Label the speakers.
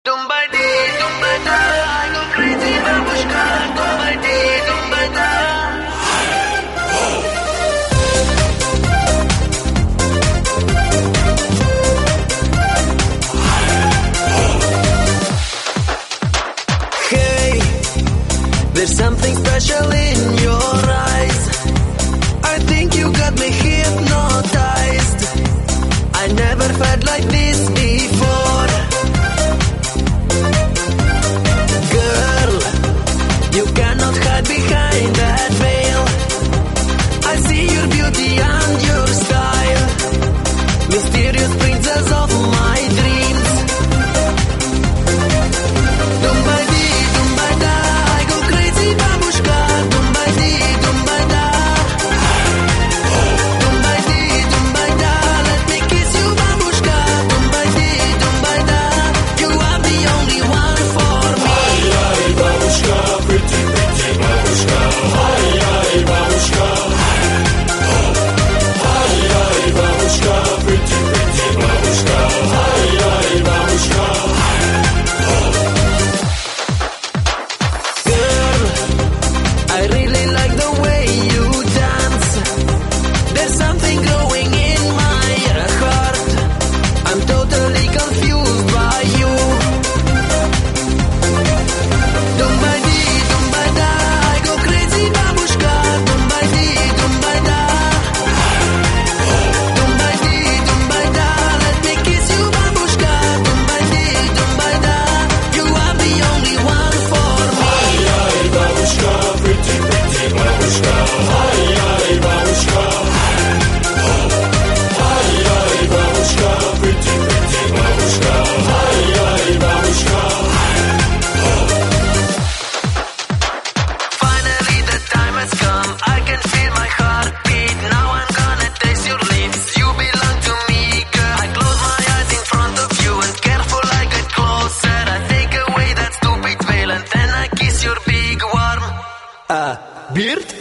Speaker 1: I go crazy, babushka.
Speaker 2: Hey, there's something special in your eyes. I think you got me hypnotized. I never felt like this before. Girl, you cannot hide behind that veil. I see your beauty and your style. Mysterious princess of my dreams. Dumba-di, dumba-da, I go crazy, babushka. Dumba-di, dumba-da. Dumba-di, dumba-da, let me kiss you, babushka. Dumba-di, dumba-da, you are the only one for me.
Speaker 3: Ay, babushka, pretty, pretty babushka. Ay, babushka. Ay, babushka, pretty, pretty babushka. Ay, babushka.
Speaker 2: Girl, I really like the way you dance. There's something growing in my heart. I'm totally confused by you. Dumba-di, dumba-da, I go crazy, babushka. Dumba-di, dumba-da. Dumba-di, dumba-da, let me kiss you, babushka. Dumba-di, dumba-da, you are the only one for me.
Speaker 3: Ay, babushka, pretty, pretty babushka. Ay, babushka. Ay, babushka, pretty, pretty babushka. Ay, babushka.
Speaker 2: Finally the time has come, I can feel my heart beat. Now I'm gonna taste your lips, you belong to me, girl. I close my eyes in front of you and careful I get closer. I take away that stupid veil and then I kiss your big warm beard.